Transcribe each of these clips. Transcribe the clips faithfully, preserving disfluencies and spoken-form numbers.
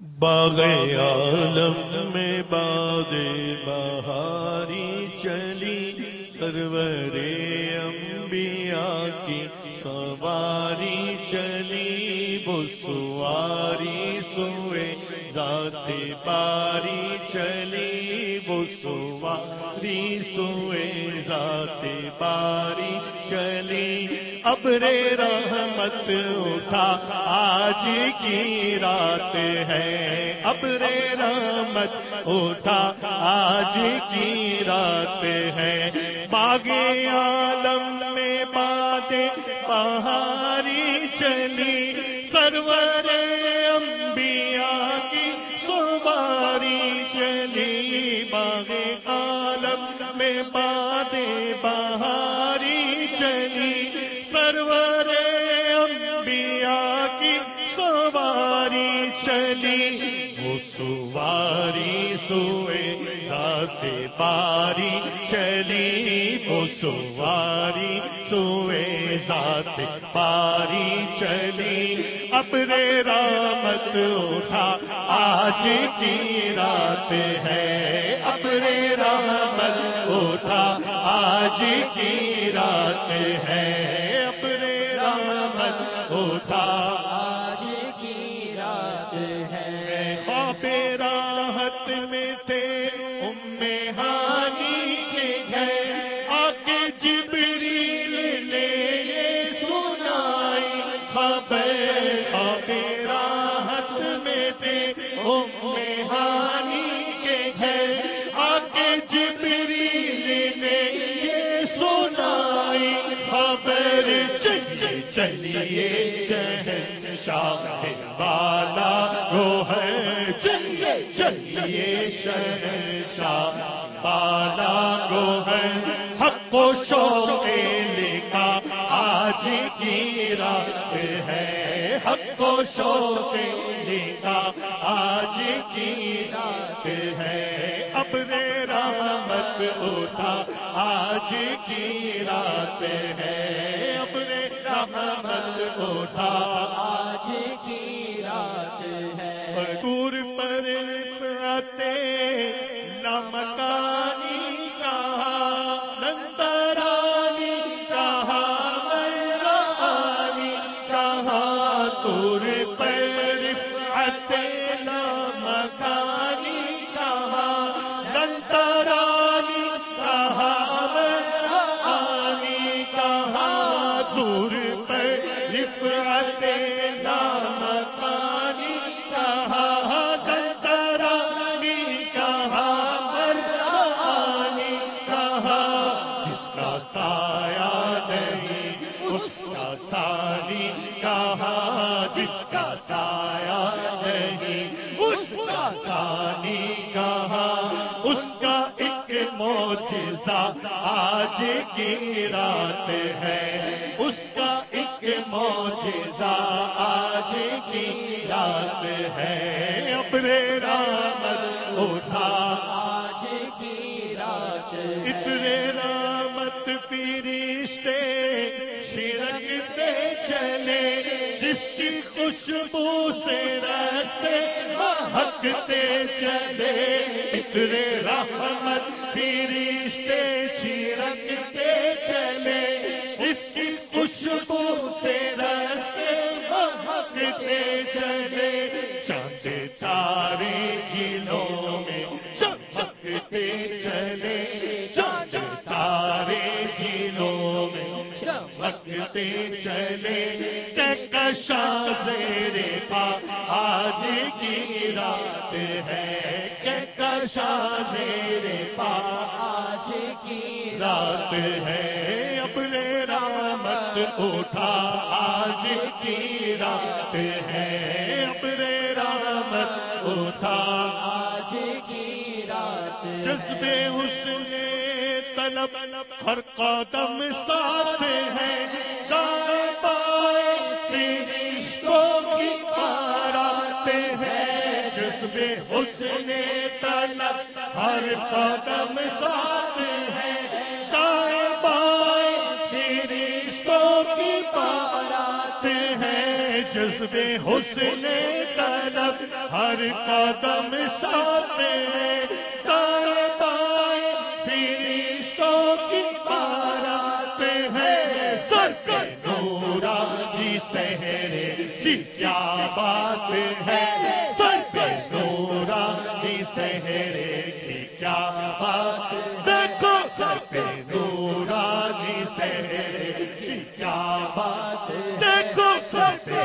باغ عالم میں باد بہاری چلی، سرور انبیاء کی سواری چلی، وہ سواری سوئے ذات باری چلی، وہ سواری سوئے ذات باری چلی۔ ابر رحمت اٹھا آج کی رات ہے، ابر رحمت اٹھا آج کی رات ہے۔ باغ عالم میں باد بہاری چلی، سرور انبیاء کی سواری چلی، باغ عالم میں باد بہاری چلی، سرور انبیاء کی سواری چلی، وہ سواری سوئے ذات باری چلی، وہ سواری سوئے ذات باری چلی۔ ابر رحمت اٹھا آج کی رات ہے، ابر رحمت اٹھا آج کی رات ہے، ابر رحمت اٹھا آج کی رات ہے۔ خواب راحت میں تھے ام ہانی کے گھر، آ کے جبریل نے یہ سنائی خبر، خواب راحت میں تھے ام ہانی کے گھر، آ کے جبریل نے یہ سنائی خبر، چلیے چلیے شہنشاہ بالا وہ ہے، چلیے چلیے شہنشاہ بالا وہ ہے، حق و شوق لکھا آج کی رات ہے، حق و شوق لکھا آج کی رات ہے۔ ابر رحمت اٹھا آج کی رات ہے، ابر رحمت اٹھا آج کی رات ہے۔ دور پر آتے لامکانی کہا، نندرانی کہا، مرانی کہا، دور پر آتے لامکانی کہا، نندرانی کہا، مرانی کہا، دور پر رفعت لامکانی کہا، نندرانی کہا، مرانی کہا، جس کا سایہ نہیں اس کا ثانی کہا، جس کا سایہ نہیں اس کا ثانی کہا، اس کا ایک معجزہ آج کی رات ہے، اس کا ایک معجزہ آج کی رات ہے۔ ابر رحمت اٹھا آج کی رات ہے، ابر رحمت فرشتے چھڑکتے چلے، جس کی خوشبو سے راستے مہکتے چلے، ابر رحمت فرشتے چھڑکتے چلے، جس کی خوشبو سے راستے مہکتے چلے، چاند تارے جنوں میں چمکتے چلے، چاند تارے جنوں میں چمکتے چلے، کہکشاں زیر پا آج کی رات ہے، کہکشاں زیر پا آج کی رات ہے۔ ابر رحمت اٹھا آج کی رات ہے، ابر رحمت اٹھا آج کی رات ہے۔ جذبے حسن طلب ہر قدم ساتھ ہے، دائیں بائیں فرشتوں کی بارات ہے، جذبے حسن طلب ہر قدم ساتھ ہے، دائیں بائیں فرشتوں کی بارات ہے، جذبے جذبے حسن طلب ہر قدم ساتھ ہے، دائیں بائیں فرشتوں کی بارات ہے، سر پہ نورانی سحرے کی کیا بات ہے، سر پہ نورانی سحرے کی کیا بات، دیکھو سر پہ نورانی سحرے کی کیا بات، دیکھو سر پہ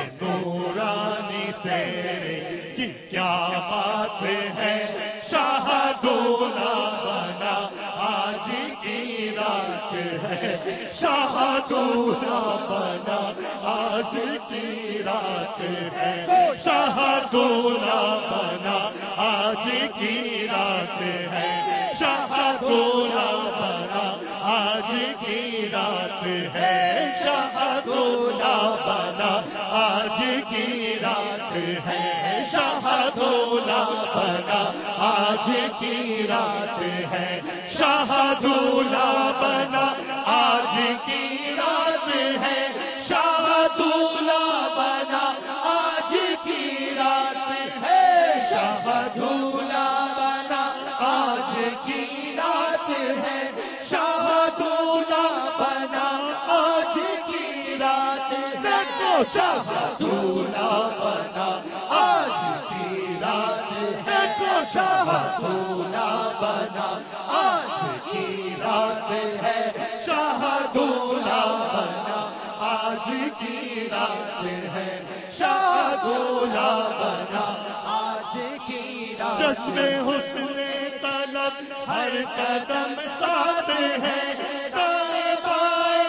نورانی سحرے کی کیا بات ہے، شاہ دولہ بنا آج کی رات ہے، شاہ دولہ بنا آج کی رات ہے، شاہ دولہ بنا آج کی رات ہے، شاہ دولہ بنا آج کی رات ہے، شاہ دولہ بنا آج کی رات ہے، شاہ دولہ بنا آج کی رات ہے، شاہ دولہ بنا آج کی رات ہے، شاہ دولہ بنا آج کی رات ہے، شاہ دولہ بنا آج کی رات ہے، شاہ دولہ بنا آج کی رات ہے، شاہ دولہ بنا آج کی رات ہے، شاہ دولہ بنا آج کی رات ہے، شاہ دولہ بنا آج کی رات ہے، شاہ دولہ بنا آج کی رات، جذبے حسن طلب ہر قدم ساتھ ہے، دائیں بائیں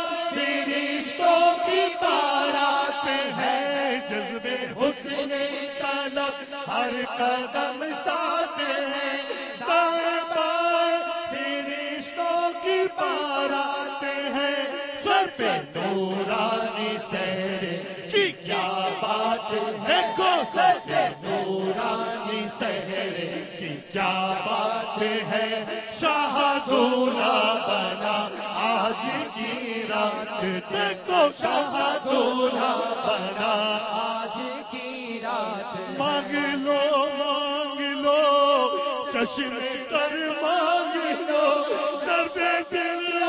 فرشتوں کی بارات ہے، جذبے حسن طلب ہر قدم ساتھ ہے، دائیں بائیں فرشتوں کی بارات ہے، سر پہ نورانی سحرے کی کیا بات ہے، دیکھو سر پہ نورانی سحرے کی کیا بات ہے، شاہ دولہ بنا آج کی رات، دیکھو شاہ دولہ بنا آج کی رات، مانگ لو مانگ لو چشم تر مانگ لو، درد دل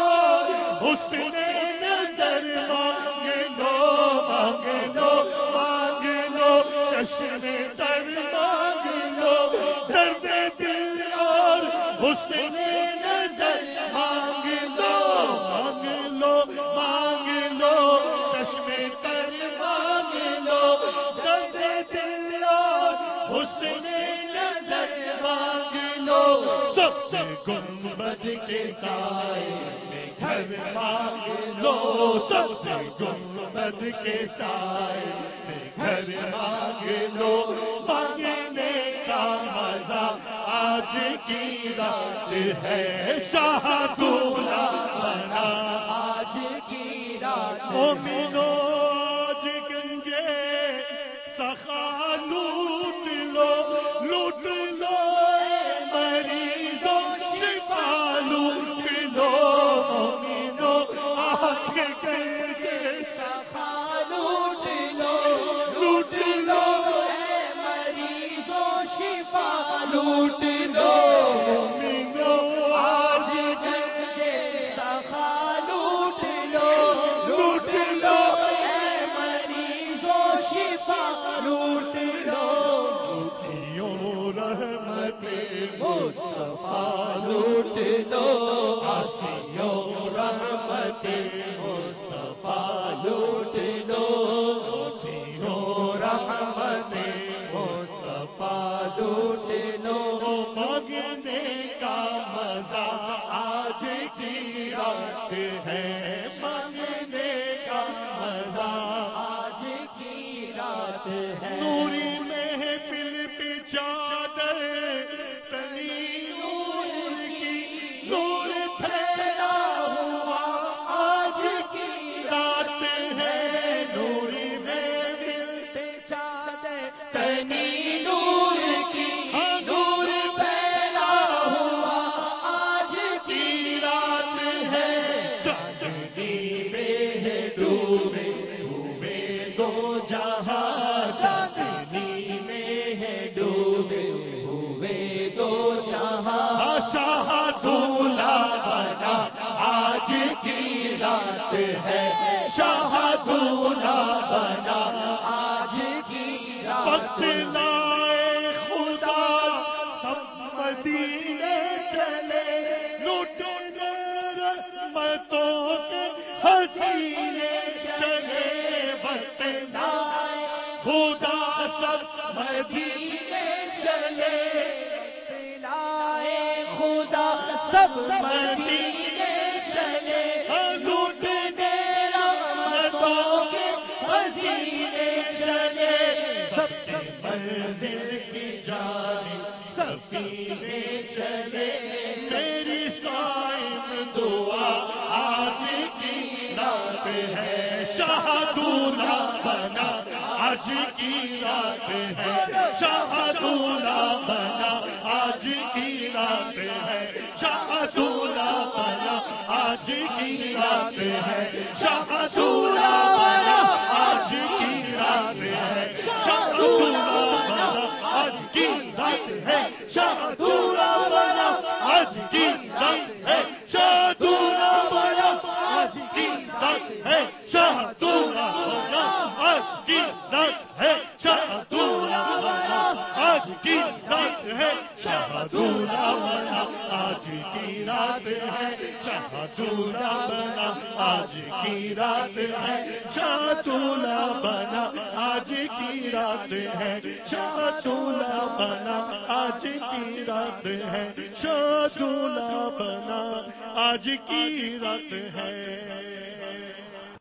حسن نظر مانگ لو، مانگ لو مانگ لو چشم تر مانگ لو، درد دل اور حسن نظر مانگ لو، مانگ لو مانگ لو چشم تر مانگ لو، درد دل اور حسن نظر مانگ لو، سب سے گنبد کے سائے میں گھر مانگ لو، سب سے گنبد کے سائے میں گھر مانگ لو، مانگنے کا مزہ آج کی رات ہے، شاہ دولہ بنا آج کی رات، مومنو آج گنجے سخا لوٹ لو، لوٹ لو مریضوں شفا لوٹ لو، مومنو آج گنجے سخا لوٹ لو، لوٹ لو مریضوں شفا لوٹ لو، مومنو آج گنجے سخا لوٹ لو، لوٹ لو مریضوں شفا لوٹ لو، آسیوں رحمت مصطفیٰ لوٹ لو، آسیوں رحمت مصطفیٰ لوٹ لو، آسیوں رحمت مصطفیٰ لوٹ لو، مانگنے کا مزہ آج کی رات ہے، مانگنے کا مزہ آج کی رات ہے، نوری محفل پہ چادر تنی نور کی، نور پھیلا ہوا آج کی رات ہے، نوری محفل پہ چادر تنی نور کی، نور پھیلا ہوا آج کی رات ہے، چاندنی میں ڈوبے ڈوبے دو جہاں، شاہ دولہ بنا آج کی رات ہے، شاہ دولہ بنا آج کی رات ہے۔ خدا سب مدینے چلے، لوٹنے رحمتوں کے حسینے چلے، وطنا خدا سب مدینے چلے، خدا سب مدینے چلے، لوٹنے رحمتوں کے حسینے چلے، سب سے منزل کی جانب سفینے چلے، میری صائم دعا آج کی رات ہے، شاہ دولہ بنا آج کی رات ہے، شاہ دولہ بنا آج کی رات ہے، شاہ دولہ بنا آج کی رات ہے، شاہ دولہ بنا آج کی رات ہے، شاہ دولہ بنا آج کی رات ہے، شاہ دولہ بنا آج کی رات ہے، شاہ دولہ بنا آج کی رات ہے، شاہ دولہ بنا آج کی رات ہے، شاہ دولہ بنا آج کی رات ہے، شاہ دولہ بنا آج کی رات ہے، شاہ دولہ بنا آج کی رات ہے، شاہ دولہ بنا آج کی رات ہے، شاہ دولہ بنا آج کی رات ہے، شاہ دولہ بنا آج کی رات ہے۔